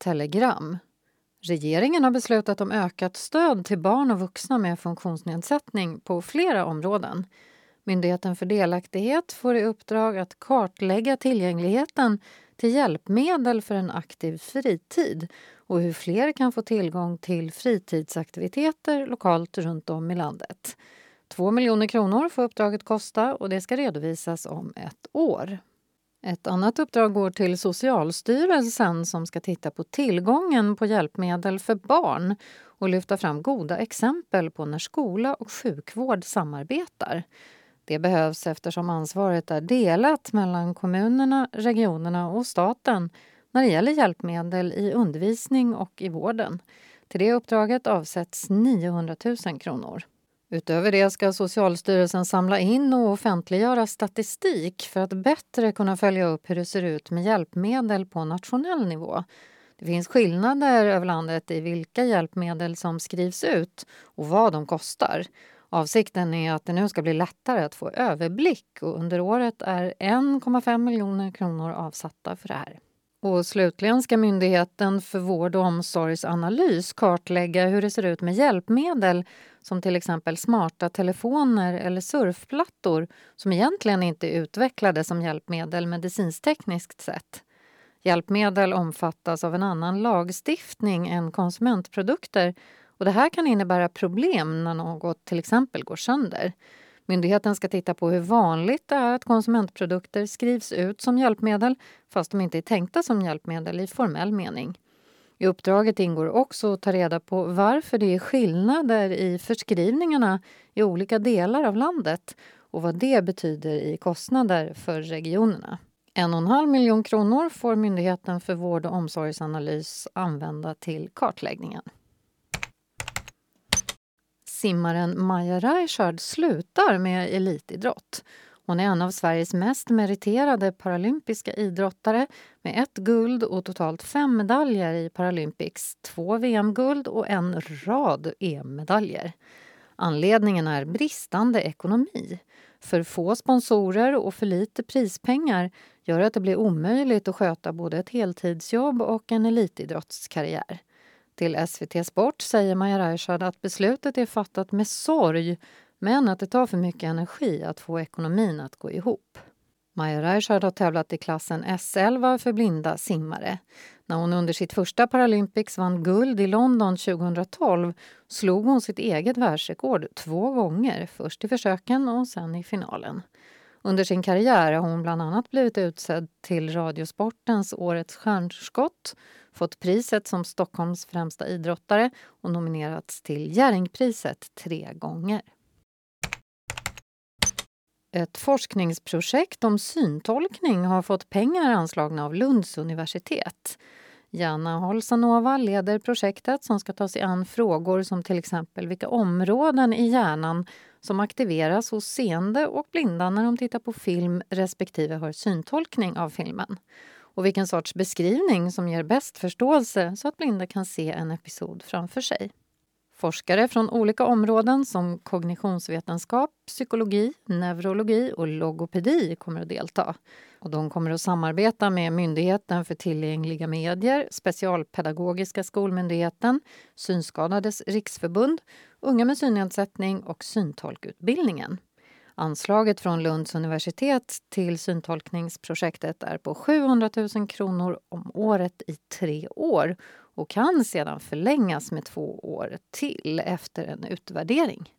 telegram. Regeringen har beslutat om ökat stöd till barn och vuxna med funktionsnedsättning på flera områden. Myndigheten för delaktighet får i uppdrag att kartlägga tillgängligheten till hjälpmedel för en aktiv fritid och hur fler kan få tillgång till fritidsaktiviteter lokalt runt om i landet. 2 miljoner kronor får uppdraget kosta och det ska redovisas om ett år. Ett annat uppdrag går till Socialstyrelsen som ska titta på tillgången på hjälpmedel för barn och lyfta fram goda exempel på när skola och sjukvård samarbetar. Det behövs eftersom ansvaret är delat mellan kommunerna, regionerna och staten när det gäller hjälpmedel i undervisning och i vården. Till det uppdraget avsätts 900 000 kronor. Utöver det ska Socialstyrelsen samla in och offentliggöra statistik för att bättre kunna följa upp hur det ser ut med hjälpmedel på nationell nivå. Det finns skillnader över landet i vilka hjälpmedel som skrivs ut och vad de kostar. Avsikten är att det nu ska bli lättare att få överblick och under året är 1,5 miljoner kronor avsatta för det här. Och slutligen ska Myndigheten för vård- och omsorgsanalys kartlägga hur det ser ut med hjälpmedel som till exempel smarta telefoner eller surfplattor som egentligen inte är utvecklade som hjälpmedel medicinstekniskt sett. Hjälpmedel omfattas av en annan lagstiftning än konsumentprodukter och det här kan innebära problem när något till exempel går sönder. Myndigheten ska titta på hur vanligt det är att konsumentprodukter skrivs ut som hjälpmedel fast de inte är tänkta som hjälpmedel i formell mening. I uppdraget ingår också att ta reda på varför det är skillnader i förskrivningarna i olika delar av landet och vad det betyder i kostnader för regionerna. 1,5 miljon kronor får Myndigheten för vård- och omsorgsanalys använda till kartläggningen. Simmaren Maja Reichard slutar med elitidrott. Hon är en av Sveriges mest meriterade paralympiska idrottare med 1 guld och totalt 5 medaljer i Paralympics, 2 VM-guld och en rad EM-medaljer. Anledningen är bristande ekonomi. För få sponsorer och för lite prispengar gör att det blir omöjligt att sköta både ett heltidsjobb och en elitidrottskarriär. Till SVT Sport säger Maja Reichard att beslutet är fattat med sorg men att det tar för mycket energi att få ekonomin att gå ihop. Maja Reichard har tävlat i klassen S11 för blinda simmare. När hon under sitt första Paralympics vann guld i London 2012 slog hon sitt eget världsrekord 2 gånger, först i försöken och sen i finalen. Under sin karriär har hon bland annat blivit utsedd till Radiosportens årets stjärnskott, fått priset som Stockholms främsta idrottare och nominerats till Jerringpriset 3 gånger. Ett forskningsprojekt om syntolkning har fått pengar anslagna av Lunds universitet. Jana Holsanova leder projektet som ska ta sig an frågor som till exempel vilka områden i hjärnan som aktiveras hos seende och blinda när de tittar på film respektive hör syntolkning av filmen. Och vilken sorts beskrivning som ger bäst förståelse så att blinda kan se en episod framför sig. Forskare från olika områden som kognitionsvetenskap, psykologi, neurologi och logopedi kommer att delta. Och de kommer att samarbeta med Myndigheten för tillgängliga medier, Specialpedagogiska skolmyndigheten, Synskadades riksförbund, Unga med synnedsättning och syntolkutbildningen. Anslaget från Lunds universitet till syntolkningsprojektet är på 700 000 kronor om året i 3 år och kan sedan förlängas med 2 år till efter en utvärdering.